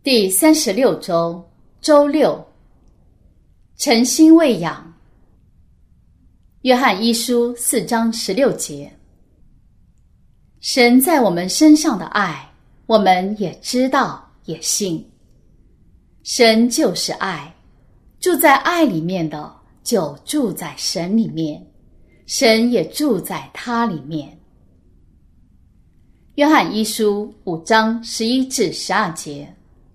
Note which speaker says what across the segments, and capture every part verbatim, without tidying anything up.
Speaker 1: 第三十六周，周六，诚心喂养。约翰一书四章十六节，神在我们身上的爱，我们也知道，也信。神就是爱，住在爱里面的，就住在神里面，神也住在他里面。约翰一书五章十一至十二节，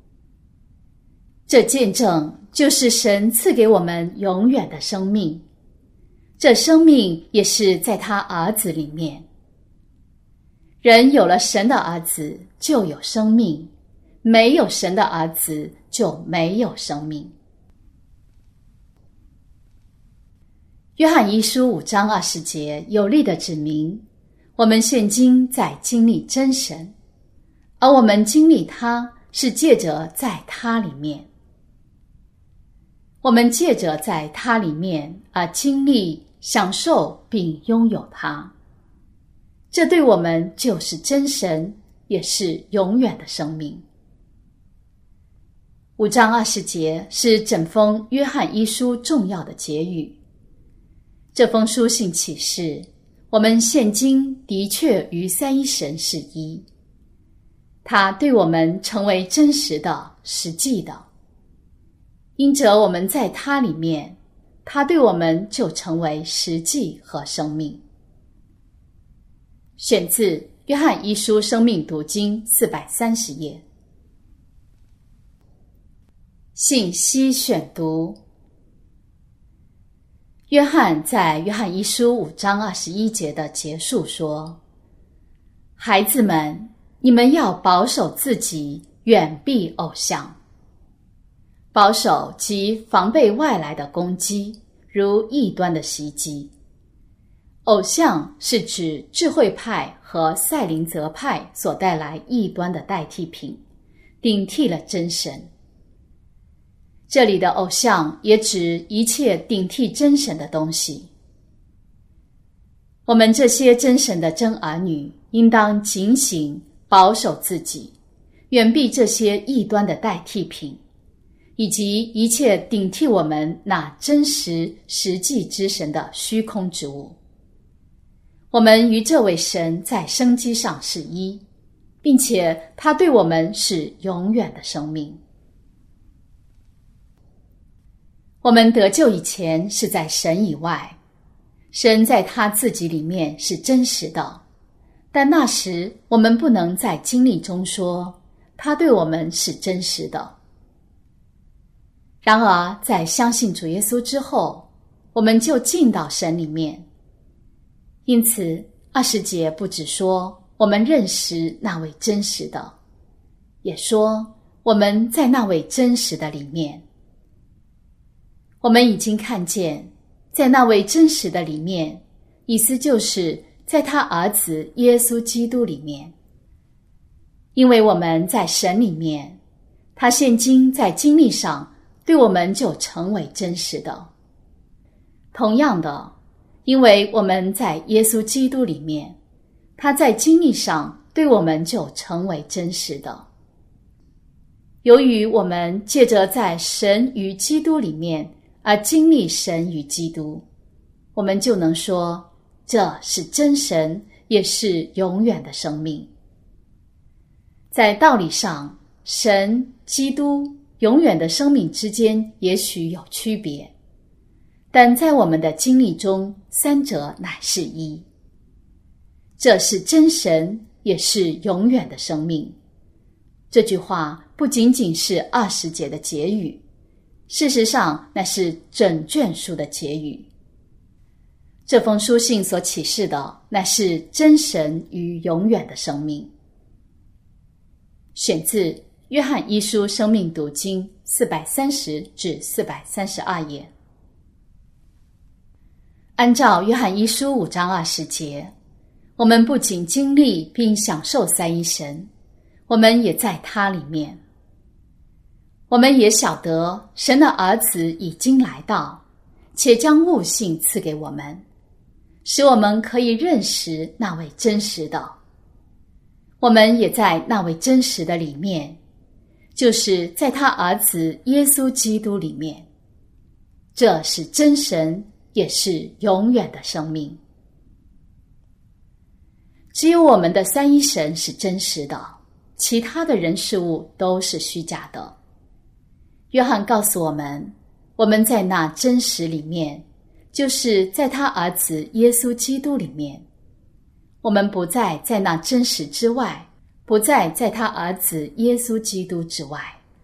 Speaker 1: 这见证就是神赐给我们永远的生命，这生命也是在他儿子里面。人有了神的儿子就有生命，没有神的儿子就没有生命。约翰一书五章二十节有力地指明，我们现今在经历真神，而我们经历他是借着在他里面。我们借着在他里面而经历、享受并拥有他，这对我们就是真神，也是永远的生命。五章二十节是整封约翰一书重要的结语。这封书信启示，我们现今的确与三一神是一，他对我们成为真实的、实际的。因着我们在他里面，他对我们就成为实际和生命。选自约翰一书生命读经四百三十页。信息选读。约翰在约翰一书五章二十一节的结束说，孩子们，你们要保守自己，远避偶像。保守即防备外来的攻击，如异端的袭击。偶像是指智慧派和赛林泽派所带来异端的代替品，顶替了真神。这里的偶像也指一切顶替真神的东西。我们这些真神的真儿女，应当警醒，保守自己，远避这些异端的代替品，以及一切顶替我们那真实实际之神的虚空之物。我们与这位神在生机上是一，并且他对我们是永远的生命。我们得救以前是在神以外，神在他自己里面是真实的，但那时我们不能在经历中说他对我们是真实的。然而在相信主耶稣之后，我们就进到神里面。因此二十节不只说我们认识那位真实的，也说我们在那位真实的里面。我们已经看见在那位真实的里面，意思就是在他儿子耶稣基督里面。因为我们在神里面，他现今在经历上对我们就成为真实的。同样的，因为我们在耶稣基督里面，他在经历上对我们就成为真实的。由于我们借着在神与基督里面而经历神与基督，我们就能说这是真神，也是永远的生命。在道理上，神、基督、永远的生命之间也许有区别，但在我们的经历中，三者乃是一。这是真神，也是永远的生命。这句话不仅仅是二十节的结语，事实上那是整卷书的结语。这封书信所启示的，乃是真神与永远的生命。选自约翰一书生命读经四百三十至四百三十二页。按照约翰一书五章二十节，我们不仅经历并享受三一神，我们也在他里面。我们也晓得神的儿子已经来到，且将悟性赐给我们，使我们可以认识那位真实的。我们也在那位真实的里面， 就是在他儿子耶稣基督里面。这是真神，也是永远的生命。只有我们的三一神是真实的，其他的人事物都是虚假的。约翰告诉我们，我们在那真实里面，就是在他儿子耶稣基督里面。我们不再在那真实之外，不再在他儿子耶稣基督之外。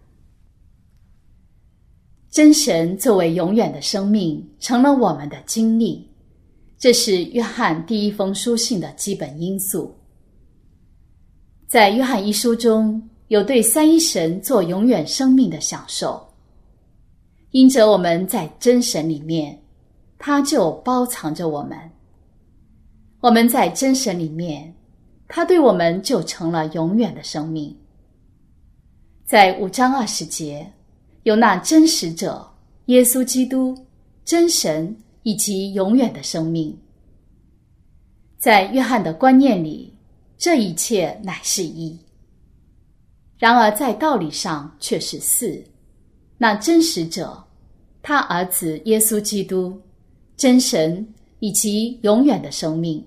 Speaker 1: 真神作为永远的生命，成了我们的经历，这是约翰第一封书信的基本因素。在约翰一书中，有对三一神做永远生命的享受。因着我们在真神里面，他就包藏着我们。我们在真神里面，他对我们就成了永远的生命。在五章二十节，有那真实者耶稣基督、真神以及永远的生命。在约翰的观念里，这一切乃是一，然而在道理上却是四。那真实者，他儿子耶稣基督、真神以及永远的生命。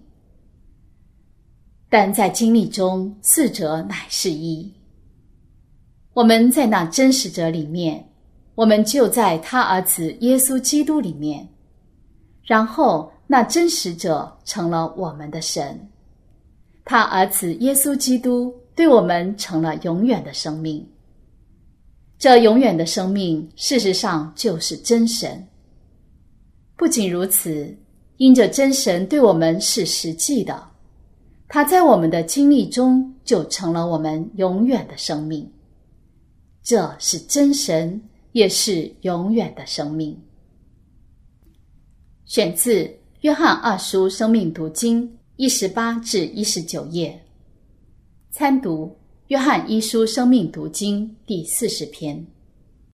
Speaker 1: 但在经历中，四者乃是一。我们在那真实者里面，我们就在他儿子耶稣基督里面，然后那真实者成了我们的神，他儿子耶稣基督对我们成了永远的生命。这永远的生命事实上就是真神。不仅如此，因着真神对我们是实际的，他在我们的经历中就成了我们永远的生命。这是真神，也是永远的生命。选自约翰二书生命读经一十八至一十九页，参读约翰一书生命读经第四十篇。